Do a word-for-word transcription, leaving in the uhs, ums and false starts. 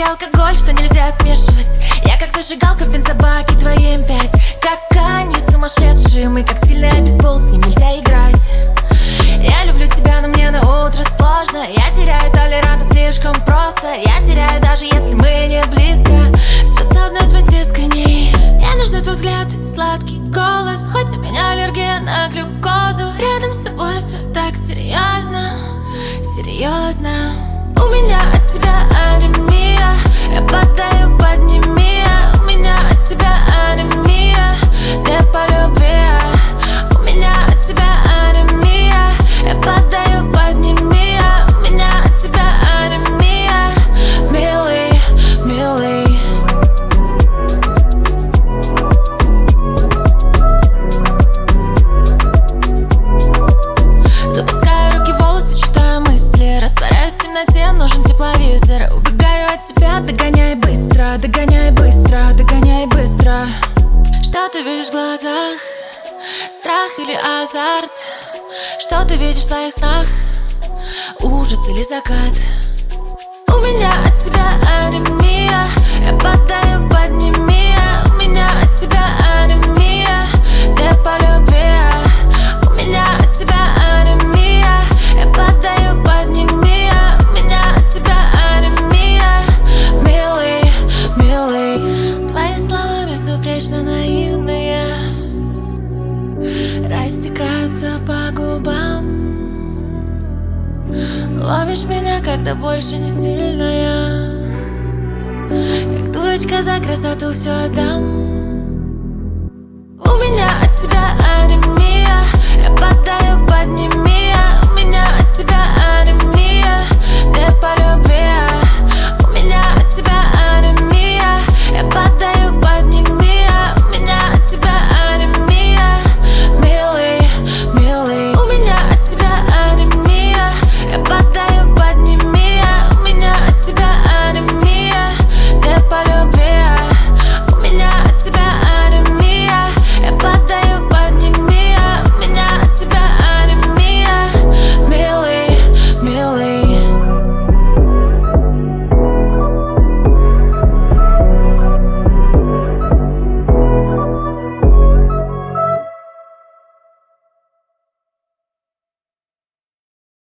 алкоголь, что нельзя смешивать. Я как зажигалка в бензобаке, твои эм пять. Как они сумасшедшие, мы как сильный бейсбол, с ним нельзя играть. Я люблю тебя, но мне на утро сложно. Я теряю толерантность слишком просто. Я теряю, даже если мы не близко, способность быть искренней. Мне нужен твой взгляд и сладкий голос, хоть у меня аллергия на глюкозу. Рядом с тобой все так серьезно, серьезно. У меня от тебя анемия, я падаю, подними. У меня от тебя анемия, не по любви. У меня от тебя анемия, я падаю, подними. У меня от тебя анемия, милый, милый. Запускаю руки в волосы, читаю мысли, растворяюсь в темноте, нужен тепловизор. Убегаю от тебя, догоняй быстро, догоняй быстро, догоняй быстро. Что ты видишь в глазах? Страх или азарт? Что ты видишь в своих снах? Ужас или закат? У меня от тебя анемия, я падаю, подними. У меня от тебя анемия, не по любви. У меня от тебя анемия, я падаю, подними. У меня от тебя анемия, милый, милый. Твои слова безупречно наивные, растекаются по губам. Ловишь меня, когда больше не сильная. Как дурочка за красоту все отдам.